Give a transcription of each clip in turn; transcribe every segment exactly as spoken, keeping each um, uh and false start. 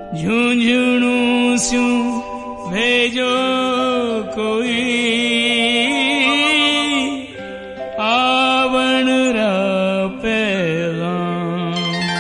झुंझुनू स्यू भेजो कोई आवण रा पैगाम।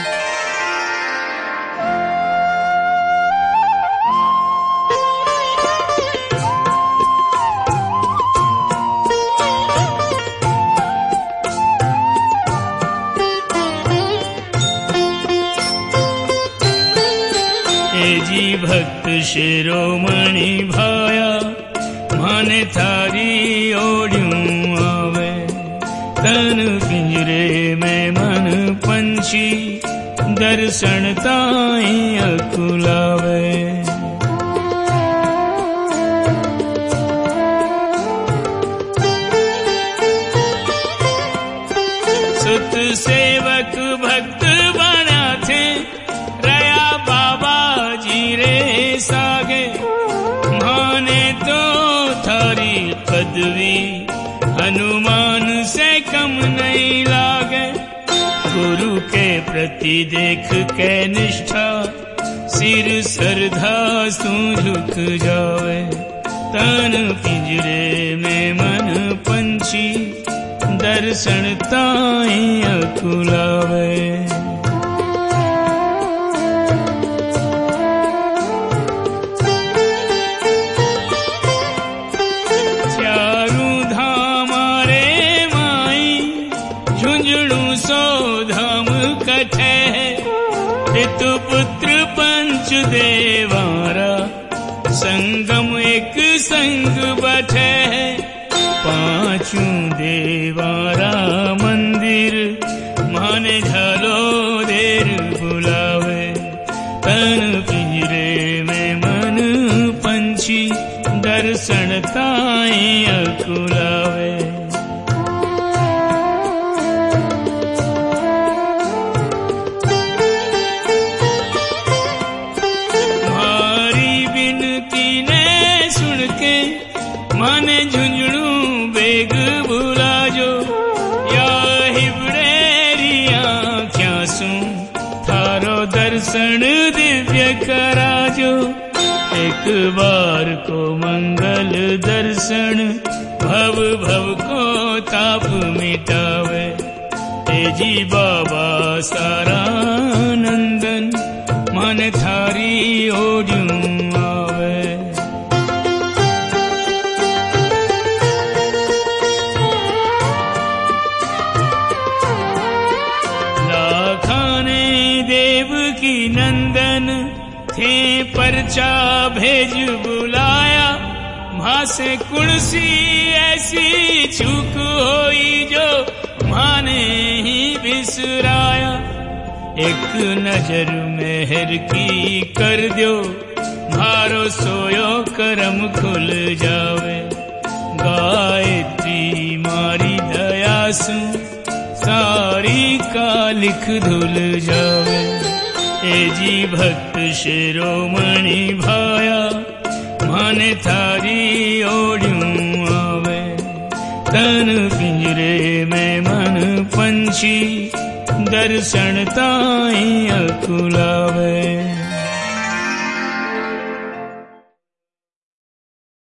जी भक्त शिरोमणि भाया माने थारी ओढ़ियूं आवे। तन पिंजरे में मन पंछी दर्शन ताई अकुलावे। सुत सेवक भक्त बना थे रया बाबा जी रे सागे। माने तो थारी पदवी हनुमान से कम नहीं लागे। गुरु के प्रति देख के निष्ठा सिर सरधा सू झुक जावे। तन पिंजरे में मन पंछी दर्शन ताई अकुलावे। पितु पुत्र पंच देवारा संगम एक संग बैठे। पांचू देवारा मंदिर माने झालो देर बुलावे। तन पिंजरे में मन पंछी दर्शन ताई अकुलावे। माने झुंझुनू बेग भुला जो या हिबड़ेरिया क्या सू थारो दर्शन दिव्य कराजो। एक बार को मंगल दर्शन भव भव को ताप मिटावे। तेजी बाबा सारा नंदन मन थारी ओढ़ियूं आवे। देव की नंदन थे परचा भेज बुलाया। माँ से कुणसी ऐसी चूक होई जो माने ही बिसराया। एक नजर मेहर की कर दो मारो सोयो करम खुल जावे। गायत्री मारी दया सु सारी का लिख धुल जावे। ए जी भक्त शिरोमणि भाया माने थारी ओढ़ियूं आवे। तन पिंजरे में मन पंछी दर्शन ताई अकुलावे।